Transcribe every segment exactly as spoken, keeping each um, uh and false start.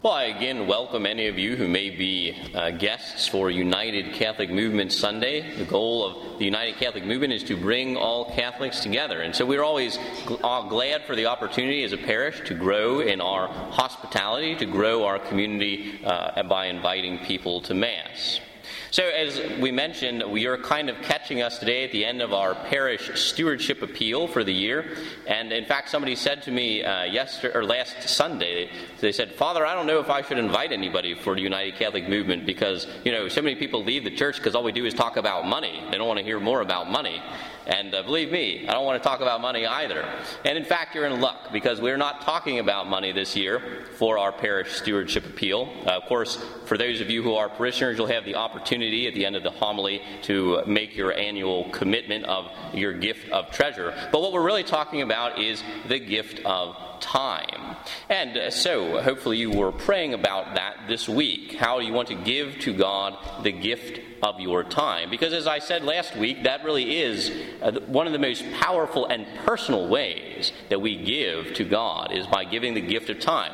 Well, I again welcome any of you who may be uh, guests for United Catholic Movement Sunday. The goal of the United Catholic Movement is to bring all Catholics together. And so we're always gl- glad for the opportunity as a parish to grow in our hospitality, to grow our community uh, by inviting people to Mass. So as we mentioned, we are kind of catching us today at the end of our parish stewardship appeal for the year. And in fact, somebody said to me uh, yesterday or last Sunday, they said, "Father, I don't know if I should invite anybody for the United Catholic Movement because, you know, so many people leave the church because all we do is talk about money. They don't want to hear more about money." And uh, believe me, I don't want to talk about money either. And in fact, you're in luck because we're not talking about money this year for our parish stewardship appeal. Uh, of course, for those of you who are parishioners, you'll have the opportunity at the end of the homily to make your annual commitment of your gift of treasure. But what we're really talking about is the gift of time. And uh, so, hopefully you were praying about that this week. How do you want to give to God the gift of your time? Because as I said last week, that really is uh, one of the most powerful and personal ways that we give to God is by giving the gift of time.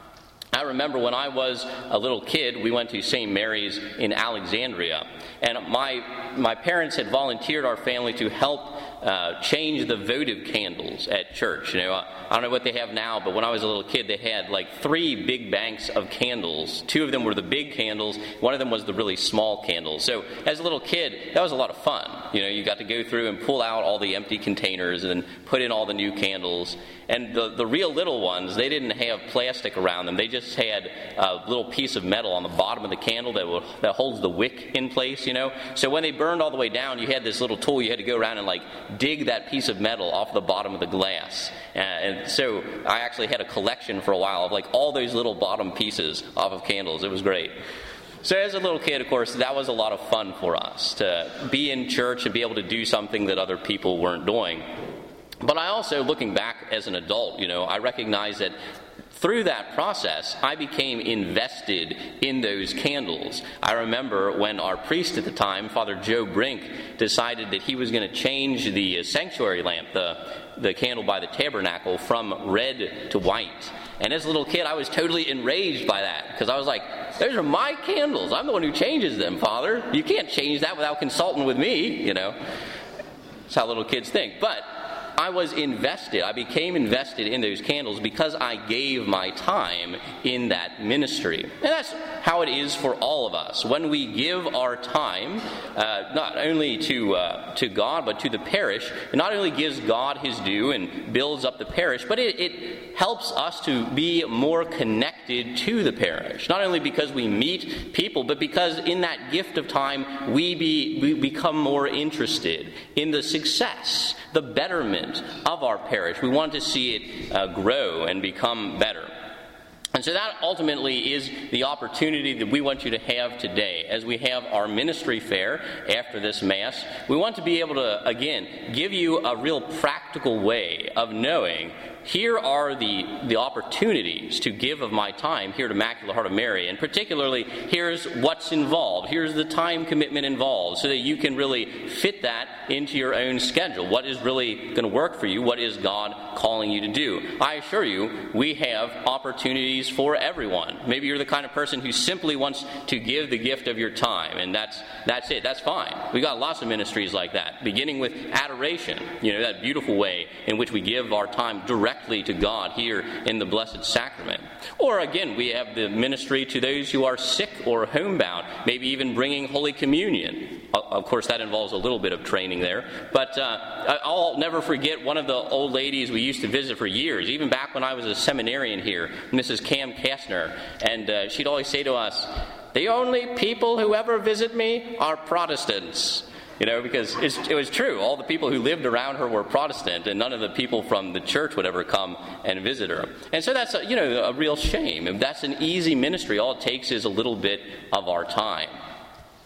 I remember when I was a little kid, we went to Saint Mary's in Alexandria, and my my parents had volunteered our family to help uh, change the votive candles at church. You know, I, I don't know what they have now, but when I was a little kid, they had like three big banks of candles. Two of them were the big candles. One of them was the really small candles. So as a little kid, that was a lot of fun. You know, you got to go through and pull out all the empty containers and put in all the new candles. And the, the real little ones, they didn't have plastic around them. They just had a little piece of metal on the bottom of the candle that will, that holds the wick in place, you know. So when they burned all the way down, you had this little tool. You had to go around and, like, dig that piece of metal off the bottom of the glass. Uh, and so I actually had a collection for a while of, like, all those little bottom pieces off of candles. It was great. So as a little kid, of course, that was a lot of fun for us, to be in church and be able to do something that other people weren't doing. But I also, looking back as an adult, you know, I recognize that through that process, I became invested in those candles. I remember when our priest at the time, Father Joe Brink, decided that he was going to change the sanctuary lamp, the, the candle by the tabernacle, from red to white. And as a little kid, I was totally enraged by that, because I was like, those are my candles. I'm the one who changes them, Father. You can't change that without consulting with me, you know. That's how little kids think. But I was invested, I became invested in those candles because I gave my time in that ministry. And that's how it is for all of us. When we give our time, uh, not only to uh, to God, but to the parish, it not only gives God his due and builds up the parish, but it, it helps us to be more connected to the parish. Not only because we meet people, but because in that gift of time, we, be, we become more interested in the success, the betterment of our parish. We want to see it uh, grow and become better. And so that ultimately is the opportunity that we want you to have today. As we have our ministry fair after this Mass, we want to be able to, again, give you a real practical way of knowing here are the, the opportunities to give of my time here to Immaculate Heart of Mary. And particularly, here's what's involved. Here's the time commitment involved so that you can really fit that into your own schedule. What is really going to work for you? What is God calling you to do? I assure you, we have opportunities for everyone. Maybe you're the kind of person who simply wants to give the gift of your time, and that's that's it. That's fine. We've got lots of ministries like that, beginning with adoration, you know, that beautiful way in which we give our time directly to God here in the Blessed Sacrament. Or again, we have the ministry to those who are sick or homebound, maybe even bringing Holy Communion. Of course, that involves a little bit of training there. But uh, I'll never forget one of the old ladies we used to visit for years, even back when I was a seminarian here, Missus Cam Kastner. And uh, she'd always say to us, "The only people who ever visit me are Protestants." You know, because it's, it was true. All the people who lived around her were Protestant, and none of the people from the church would ever come and visit her. And so that's, a, you know, a real shame. If that's an easy ministry, all it takes is a little bit of our time.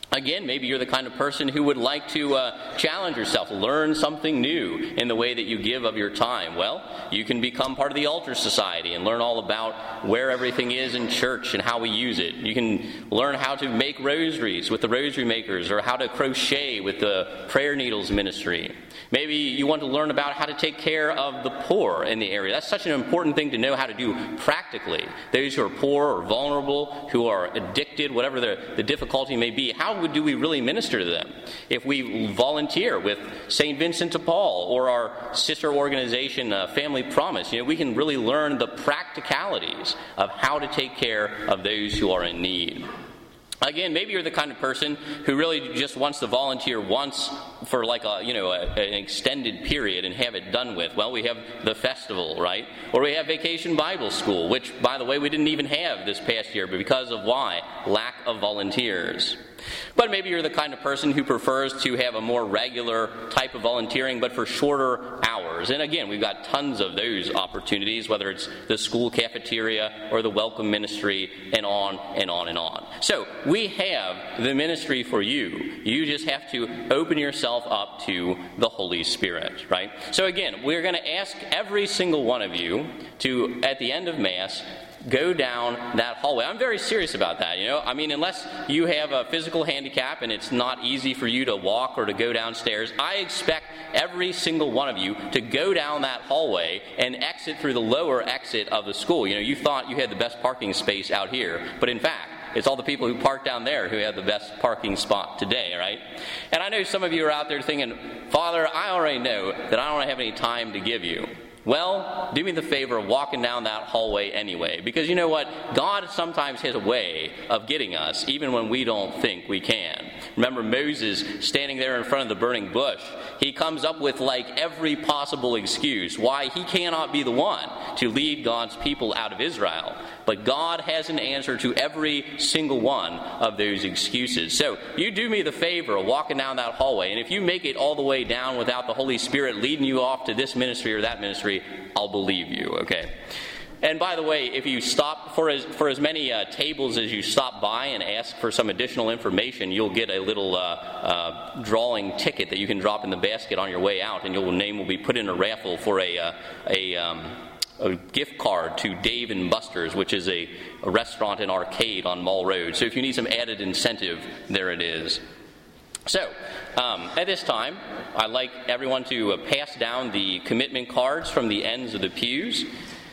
Again, maybe you're the kind of person who would like to uh, challenge yourself, learn something new in the way that you give of your time. Well, you can become part of the Altar Society and learn all about where everything is in church and how we use it. You can learn how to make rosaries with the Rosary Makers, or how to crochet with the Prayer Needles Ministry. Maybe you want to learn about how to take care of the poor in the area. That's such an important thing to know how to do practically. Those who are poor or vulnerable, who are addicted, whatever the, the difficulty may be, how do we really minister to them? If we volunteer with Saint Vincent de Paul or our sister organization, uh, Family Promise, you know, we can really learn the practicalities of how to take care of those who are in need. Again, maybe you're the kind of person who really just wants to volunteer once for like a, you know, a, an extended period and have it done with. Well, we have the festival, right? Or we have Vacation Bible School, which, by the way, we didn't even have this past year, but because of why? Lack of volunteers. But maybe you're the kind of person who prefers to have a more regular type of volunteering, but for shorter hours. And again, we've got tons of those opportunities, whether it's the school cafeteria or the welcome ministry, and on and on and on. So we have the ministry for you. You just have to open yourself up to the Holy Spirit, right? So again, we're going to ask every single one of you to, at the end of Mass, go down that hallway. I'm very serious about that, you know. I mean, unless you have a physical handicap and it's not easy for you to walk or to go downstairs, I expect every single one of you to go down that hallway and exit through the lower exit of the school. You know, you thought you had the best parking space out here, but in fact, it's all the people who park down there who have the best parking spot today, right? And I know some of you are out there thinking, Father, I already know that I don't have any time to give you. Well, do me the favor of walking down that hallway anyway, because you know what? God sometimes has a way of getting us, even when we don't think we can. Remember Moses standing there in front of the burning bush. He comes up with like every possible excuse why he cannot be the one to lead God's people out of Israel. But God has an answer to every single one of those excuses. So you do me the favor of walking down that hallway, and if you make it all the way down without the Holy Spirit leading you off to this ministry or that ministry, I'll believe you, okay? And by the way, if you stop for as for as many uh, tables as you stop by and ask for some additional information, you'll get a little uh, uh, drawing ticket that you can drop in the basket on your way out, and your name will be put in a raffle for a uh, a, um, a gift card to Dave and Buster's, which is a, a restaurant and arcade on Mall Road. So if you need some added incentive, there it is. So, um, at this time, I'd like everyone to uh, pass down the commitment cards from the ends of the pews.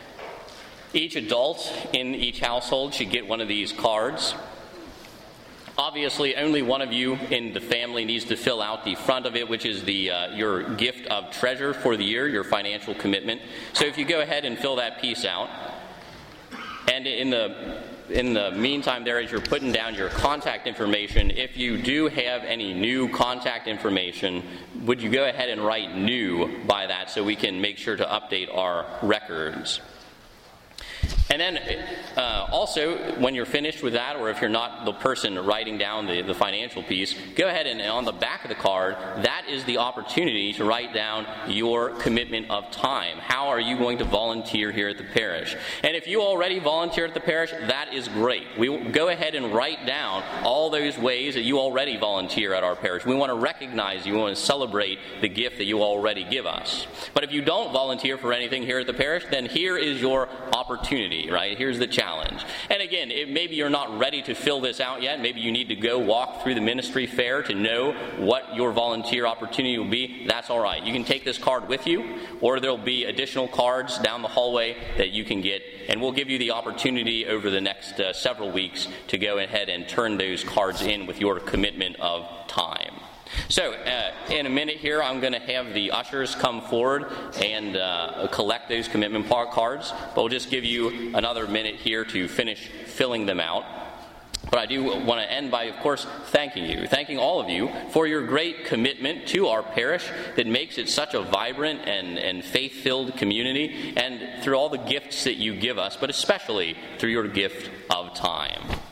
Each adult in each household should get one of these cards. Obviously, only one of you in the family needs to fill out the front of it, which is the uh, your gift of treasure for the year, your financial commitment. So if you go ahead and fill that piece out, and in the in the meantime there, as you're putting down your contact information, if you do have any new contact information, would you go ahead and write new by that so we can make sure to update our records? And then uh, also, when you're finished with that, or if you're not the person writing down the, the financial piece, go ahead and on the back of the card, that is the opportunity to write down your commitment of time. How are you going to volunteer here at the parish? And if you already volunteer at the parish, that is great. We will go ahead and write down all those ways that you already volunteer at our parish. We want to recognize you, we want to celebrate the gift that you already give us. But if you don't volunteer for anything here at the parish, then here is your opportunity, right? Here's the challenge. And again, if maybe you're not ready to fill this out yet. Maybe you need to go walk through the ministry fair to know what your volunteer opportunity will be. That's all right. You can take this card with you, or there'll be additional cards down the hallway that you can get, and we'll give you the opportunity over the next uh, several weeks to go ahead and turn those cards in with your commitment of time. So, uh, in a minute here, I'm going to have the ushers come forward and uh, collect those commitment cards, but we'll just give you another minute here to finish filling them out. But I do want to end by, of course, thanking you, thanking all of you for your great commitment to our parish that makes it such a vibrant and, and faith-filled community, and through all the gifts that you give us, but especially through your gift of time.